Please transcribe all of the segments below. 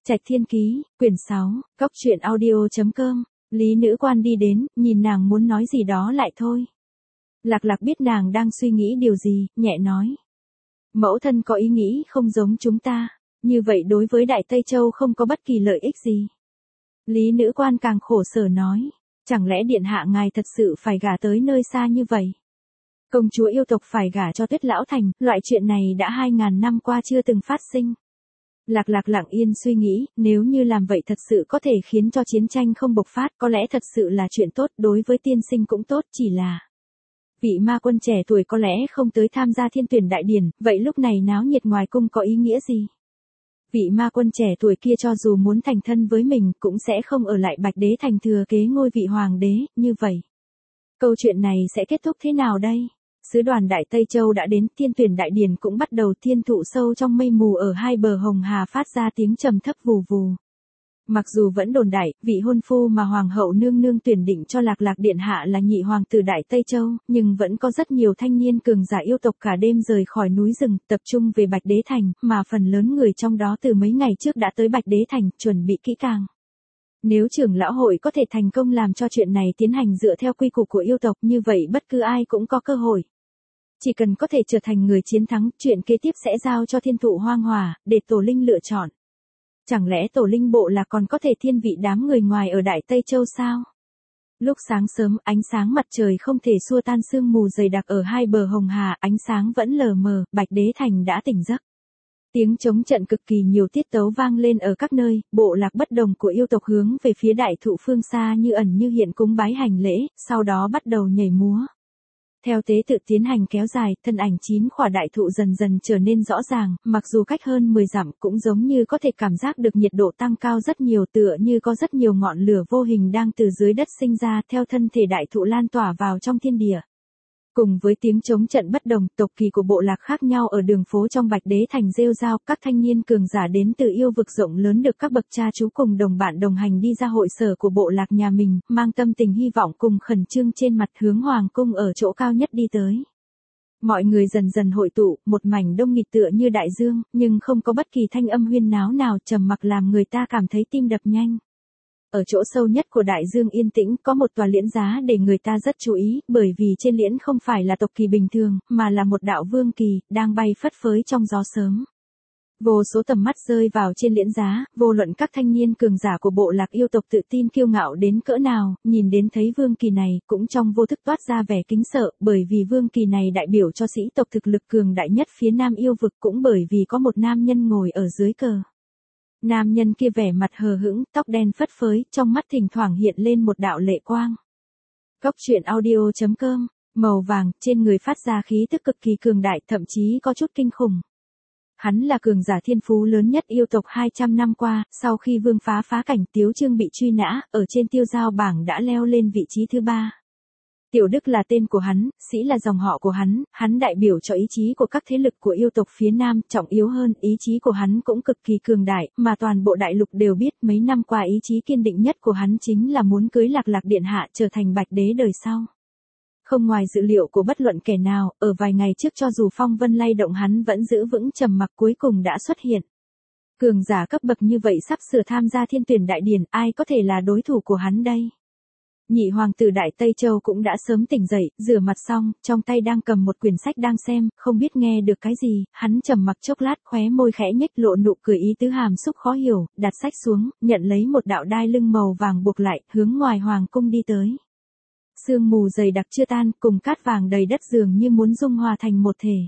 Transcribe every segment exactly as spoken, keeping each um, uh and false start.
Trạch Thiên Ký, quyển sáu, Cốc truyện audio chấm com. Lý Nữ Quan đi đến, nhìn nàng muốn nói gì đó lại thôi. Lạc Lạc biết nàng đang suy nghĩ điều gì, nhẹ nói. Mẫu thân có ý nghĩ không giống chúng ta, như vậy đối với Đại Tây Châu không có bất kỳ lợi ích gì. Lý Nữ Quan càng khổ sở nói, chẳng lẽ điện hạ ngài thật sự phải gả tới nơi xa như vậy? Công chúa yêu tộc phải gả cho Tuyết Lão Thành, loại chuyện này đã hai ngàn năm qua chưa từng phát sinh. Lạc Lạc lặng yên suy nghĩ, nếu như làm vậy thật sự có thể khiến cho chiến tranh không bộc phát, có lẽ thật sự là chuyện tốt, đối với tiên sinh cũng tốt, chỉ là vị ma quân trẻ tuổi có lẽ không tới tham gia thiên tuyển đại điển, vậy lúc này náo nhiệt ngoài cung có ý nghĩa gì? Vị ma quân trẻ tuổi kia cho dù muốn thành thân với mình, cũng sẽ không ở lại Bạch Đế Thành thừa kế ngôi vị hoàng đế, như vậy. Câu chuyện này sẽ kết thúc thế nào đây? Sứ đoàn Đại Tây Châu đã đến, thiên tuyển đại điển cũng bắt đầu, thiên thụ sâu trong mây mù ở hai bờ Hồng Hà phát ra tiếng trầm thấp vù vù. Mặc dù vẫn đồn đại, vị hôn phu mà Hoàng hậu nương nương tuyển định cho Lạc Lạc điện hạ là nhị hoàng tử Đại Tây Châu, nhưng vẫn có rất nhiều thanh niên cường giả yêu tộc cả đêm rời khỏi núi rừng, tập trung về Bạch Đế Thành, mà phần lớn người trong đó từ mấy ngày trước đã tới Bạch Đế Thành, chuẩn bị kỹ càng. Nếu trưởng lão hội có thể thành công làm cho chuyện này tiến hành dựa theo quy củ của yêu tộc, như vậy bất cứ ai cũng có cơ hội. Chỉ cần có thể trở thành người chiến thắng, chuyện kế tiếp sẽ giao cho thiên thụ hoang hòa, để tổ linh lựa chọn. Chẳng lẽ tổ linh bộ là còn có thể thiên vị đám người ngoài ở Đại Tây Châu sao? Lúc sáng sớm, ánh sáng mặt trời không thể xua tan sương mù dày đặc ở hai bờ Hồng Hà, ánh sáng vẫn lờ mờ, Bạch Đế Thành đã tỉnh giấc. Tiếng trống trận cực kỳ nhiều tiết tấu vang lên ở các nơi, bộ lạc bất đồng của yêu tộc hướng về phía đại thụ phương xa như ẩn như hiện cúng bái hành lễ, sau đó bắt đầu nhảy múa. Theo tế tự tiến hành kéo dài, thân ảnh chín khỏa đại thụ dần dần trở nên rõ ràng, mặc dù cách hơn mười dặm cũng giống như có thể cảm giác được nhiệt độ tăng cao rất nhiều, tựa như có rất nhiều ngọn lửa vô hình đang từ dưới đất sinh ra theo thân thể đại thụ lan tỏa vào trong thiên địa. Cùng với tiếng trống trận bất đồng, tộc kỳ của bộ lạc khác nhau ở đường phố trong Bạch Đế Thành rêu rao, các thanh niên cường giả đến từ yêu vực rộng lớn được các bậc cha chú cùng đồng bạn đồng hành đi ra hội sở của bộ lạc nhà mình, mang tâm tình hy vọng cùng khẩn trương trên mặt hướng hoàng cung ở chỗ cao nhất đi tới. Mọi người dần dần hội tụ, một mảnh đông nghịt tựa như đại dương, nhưng không có bất kỳ thanh âm huyên náo nào, trầm mặc làm người ta cảm thấy tim đập nhanh. Ở chỗ sâu nhất của đại dương yên tĩnh có một tòa liễn giá để người ta rất chú ý, bởi vì trên liễn không phải là tộc kỳ bình thường, mà là một đạo vương kỳ, đang bay phất phới trong gió sớm. Vô số tầm mắt rơi vào trên liễn giá, vô luận các thanh niên cường giả của bộ lạc yêu tộc tự tin kiêu ngạo đến cỡ nào, nhìn đến thấy vương kỳ này, cũng trong vô thức toát ra vẻ kính sợ, bởi vì vương kỳ này đại biểu cho sĩ tộc thực lực cường đại nhất phía nam yêu vực, cũng bởi vì có một nam nhân ngồi ở dưới cờ. Nam nhân kia vẻ mặt hờ hững, tóc đen phất phới, trong mắt thỉnh thoảng hiện lên một đạo lệ quang. Cốc truyện audio chấm com, màu vàng, trên người phát ra khí tức cực kỳ cường đại, thậm chí có chút kinh khủng. Hắn là cường giả thiên phú lớn nhất yêu tộc hai trăm năm qua, sau khi vương phá phá cảnh Tiếu Trương bị truy nã, ở trên tiêu giao bảng đã leo lên vị trí thứ ba. Tiểu Đức là tên của hắn, Sĩ là dòng họ của hắn, hắn đại biểu cho ý chí của các thế lực của yêu tộc phía Nam, trọng yếu hơn, ý chí của hắn cũng cực kỳ cường đại, mà toàn bộ đại lục đều biết, mấy năm qua ý chí kiên định nhất của hắn chính là muốn cưới Lạc Lạc điện hạ trở thành Bạch Đế đời sau. Không ngoài dự liệu của bất luận kẻ nào, ở vài ngày trước cho dù phong vân lay động hắn vẫn giữ vững trầm mặc, cuối cùng đã xuất hiện. Cường giả cấp bậc như vậy sắp sửa tham gia thiên tuyển đại điển, ai có thể là đối thủ của hắn đây? Nhị hoàng tử Đại Tây Châu cũng đã sớm tỉnh dậy, rửa mặt xong, trong tay đang cầm một quyển sách đang xem, không biết nghe được cái gì, hắn trầm mặc chốc lát, khóe môi khẽ nhếch lộ nụ cười ý tứ hàm xúc khó hiểu, đặt sách xuống, nhận lấy một đạo đai lưng màu vàng buộc lại, hướng ngoài hoàng cung đi tới. Sương mù dày đặc chưa tan, cùng cát vàng đầy đất dường như muốn dung hòa thành một thể.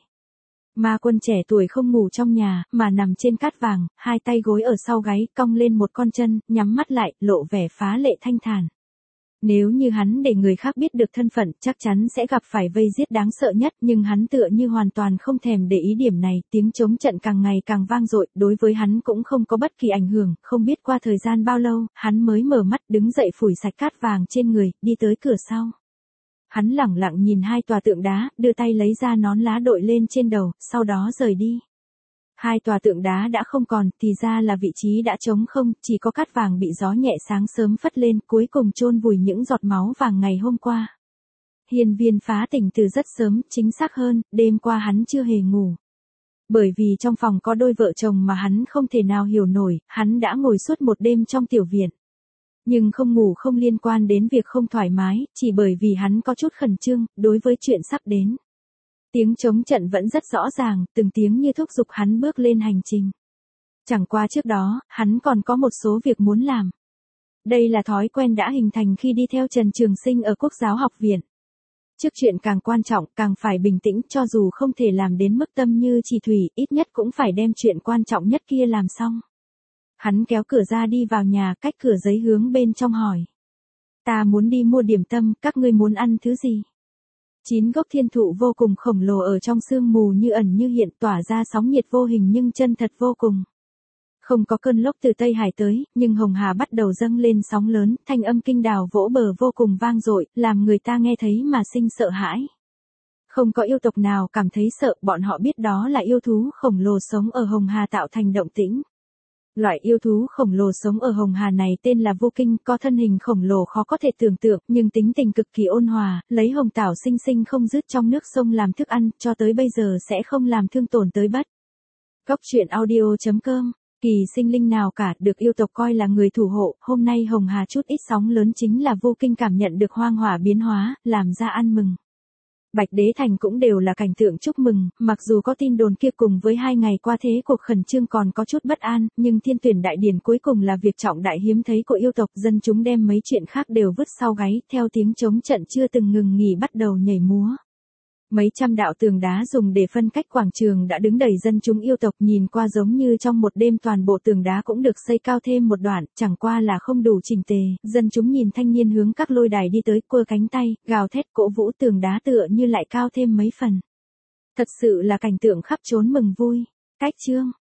Ma quân trẻ tuổi không ngủ trong nhà, mà nằm trên cát vàng, hai tay gối ở sau gáy, cong lên một con chân, nhắm mắt lại, lộ vẻ phá lệ thanh thản. Nếu như hắn để người khác biết được thân phận, chắc chắn sẽ gặp phải vây giết đáng sợ nhất, nhưng hắn tựa như hoàn toàn không thèm để ý điểm này, tiếng trống trận càng ngày càng vang dội, đối với hắn cũng không có bất kỳ ảnh hưởng, không biết qua thời gian bao lâu, hắn mới mở mắt, đứng dậy phủi sạch cát vàng trên người, đi tới cửa sau. Hắn lẳng lặng nhìn hai tòa tượng đá, đưa tay lấy ra nón lá đội lên trên đầu, sau đó rời đi. Hai tòa tượng đá đã không còn, thì ra là vị trí đã trống không, chỉ có cát vàng bị gió nhẹ sáng sớm phất lên, cuối cùng chôn vùi những giọt máu vàng ngày hôm qua. Hiên Viên phá tỉnh từ rất sớm, chính xác hơn, đêm qua hắn chưa hề ngủ. Bởi vì trong phòng có đôi vợ chồng mà hắn không thể nào hiểu nổi, hắn đã ngồi suốt một đêm trong tiểu viện. Nhưng không ngủ không liên quan đến việc không thoải mái, chỉ bởi vì hắn có chút khẩn trương, đối với chuyện sắp đến. Tiếng trống trận vẫn rất rõ ràng, từng tiếng như thúc giục hắn bước lên hành trình. Chẳng qua trước đó, hắn còn có một số việc muốn làm. Đây là thói quen đã hình thành khi đi theo Trần Trường Sinh ở Quốc giáo học viện. Trước chuyện càng quan trọng, càng phải bình tĩnh, cho dù không thể làm đến mức tâm như chỉ thủy, ít nhất cũng phải đem chuyện quan trọng nhất kia làm xong. Hắn kéo cửa ra đi vào nhà, cách cửa giấy hướng bên trong hỏi. Ta muốn đi mua điểm tâm, các ngươi muốn ăn thứ gì? Chín gốc thiên thụ vô cùng khổng lồ ở trong sương mù như ẩn như hiện, tỏa ra sóng nhiệt vô hình nhưng chân thật vô cùng. Không có cơn lốc từ Tây Hải tới, nhưng Hồng Hà bắt đầu dâng lên sóng lớn, thanh âm kinh đào vỗ bờ vô cùng vang dội, làm người ta nghe thấy mà sinh sợ hãi. Không có yêu tộc nào cảm thấy sợ, bọn họ biết đó là yêu thú khổng lồ sống ở Hồng Hà tạo thành động tĩnh. Loại yêu thú khổng lồ sống ở Hồng Hà này tên là vô kinh, có thân hình khổng lồ khó có thể tưởng tượng, nhưng tính tình cực kỳ ôn hòa, lấy hồng tảo sinh sinh không dứt trong nước sông làm thức ăn, cho tới bây giờ sẽ không làm thương tổn tới bất. Góc truyện audio chấm com. Kỳ sinh linh nào cả được yêu tộc coi là người thủ hộ, hôm nay Hồng Hà chút ít sóng lớn chính là vô kinh cảm nhận được hoang hỏa biến hóa, làm ra ăn mừng. Bạch Đế Thành cũng đều là cảnh tượng chúc mừng, mặc dù có tin đồn kia cùng với hai ngày qua thế cuộc khẩn trương còn có chút bất an, nhưng thiên tuyển đại điển cuối cùng là việc trọng đại hiếm thấy của yêu tộc, dân chúng đem mấy chuyện khác đều vứt sau gáy, theo tiếng trống trận chưa từng ngừng nghỉ bắt đầu nhảy múa. Mấy trăm đạo tường đá dùng để phân cách quảng trường đã đứng đầy dân chúng yêu tộc, nhìn qua giống như trong một đêm toàn bộ tường đá cũng được xây cao thêm một đoạn, chẳng qua là không đủ chỉnh tề, dân chúng nhìn thanh niên hướng các lôi đài đi tới, quơ cánh tay, gào thét cổ vũ tường đá tựa như lại cao thêm mấy phần. Thật sự là cảnh tượng khắp trốn mừng vui. Cách chương